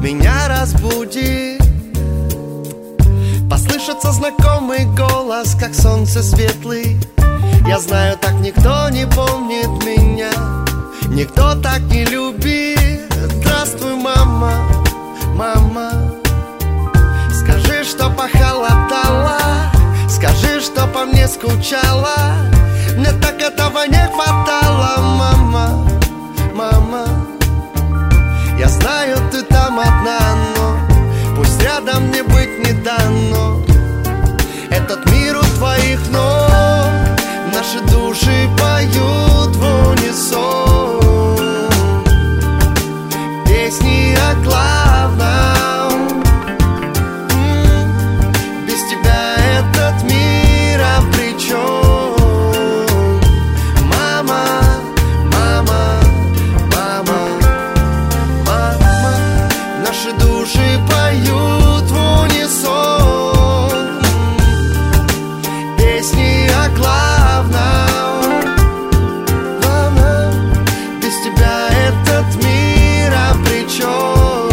меня разбудит. Послышится знакомый голос, как солнце светлый. Я знаю, так никто не помнит меня, никто так не любит. Здравствуй, мама, мама. Скажи, что похолодало, скажи, что по мне скучала. Мне так этого не хватало, мама, мама. Я знаю, ты там одна, но пусть рядом мне быть не дано. Этот мир у твоих ног, наши души поют в унисон песни о главном. Без тебя этот мир обречен. Мама, мама, мама, мама. Наши души поют в унисон песни о главном. Мама, без тебя этот мир обречен.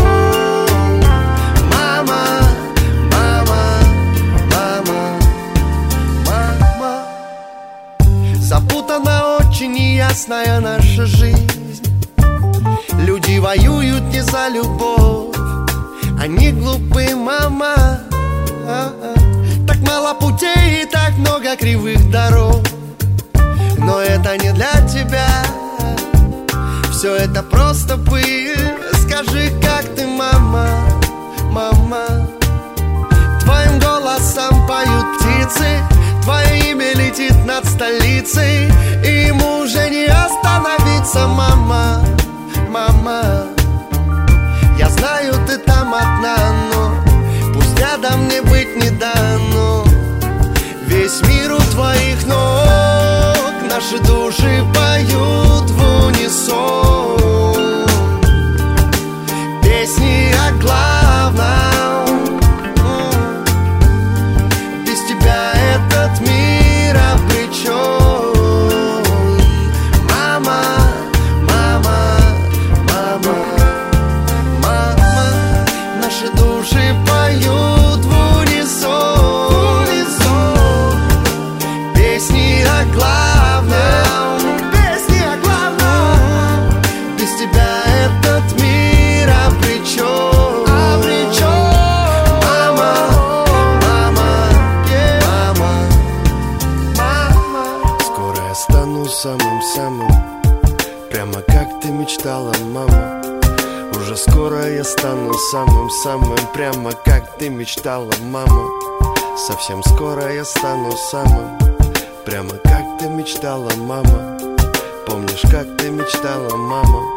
Мама, мама, мама, мама. Запутана очень неясная наша жизнь. Люди воюют не за любовь, они глупы, мама. Так мало путей и так много кривых дорог. Но это не для тебя, все это просто пыль. Скажи, как ты, мама, мама. Твоим голосом поют птицы, твое имя летит над столицей, и ему уже не остановиться, мама, мама. Я знаю, ты там одна, но пусть рядом мне быть не дано. Весь мир у твоих ног, наши души поют в унисон песни о главном. Без тебя этот мир обречен. Мама, мама, мама, мама. Наши души поют в унисон песни о главном. Песни о главном. Без тебя этот мир обречен. Мама, мама, мама, мама. Скоро я стану самым-самым, прямо как ты мечтала, мама. Уже скоро я стану самым-самым, прямо как ты мечтала, мама. Совсем скоро я стану самым, прямо как ты мечтала, мама. Помнишь, как ты мечтала, мама?